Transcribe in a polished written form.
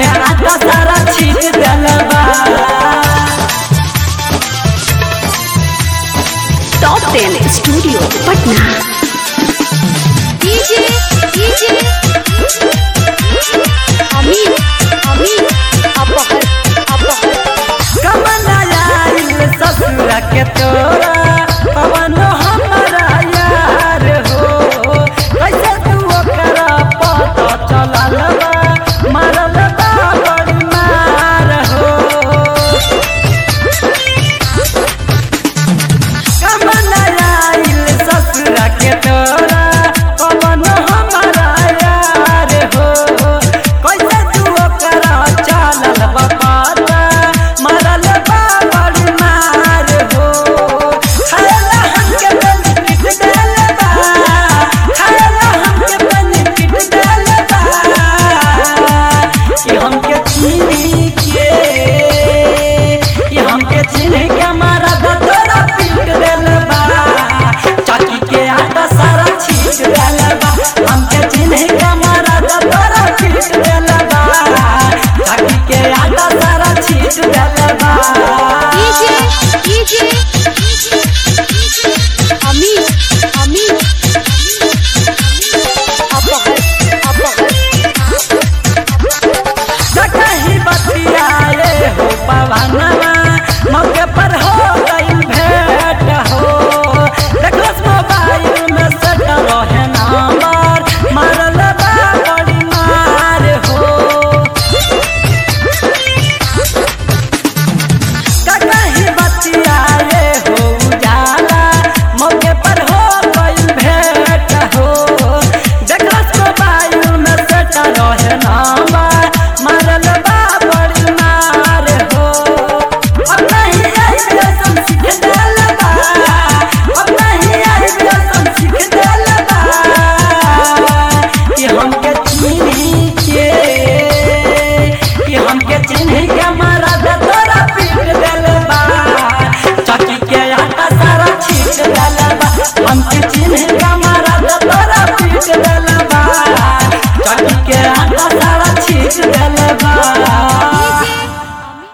आटा सारा छीट देलबा। Top 10 studio Patna. DJ Amit अपहर कमला आइल ससुर के तोरा पवन हमारा यार हो। कैसे तू ओकरा पता चलल बा मरल बा बड़ी मार हो। कमला आइल ससुर के तोरा पवन हमारा यार हो। कैसे तू ओकरा चलल बा पता मरल बा बड़ी मार हो। खाला हमके बेनिफिट देलबा, खाला हमके बेनिफिट देलबा। कि हमके चिन्ह के मारा तोरा पीट देलबा। चाकी के आटा सारा छीट देलबा। हमके चिन्ह के मारा तोरा पीट देलबा। चाकी के आटा सारा छीट देलबा। डीजे अमित अपहर कहीं बतियाए हो पवनवा मौके पर हो गई भेंट हो। देखलस मोबाइल में सेट रहे नंबर मारल बा बड़ी मार हो। कहीं बतियाए हो उजाला मौके पर हो गई भेंट हो। देखलस मोबाइल में सेट रहे नंबर मारल बा बड़ी मार हो। अब नहीं आई बेसन सीख देलबा, अब नहीं आई बेसन सीख देलबा। कि हमके चिन्ह के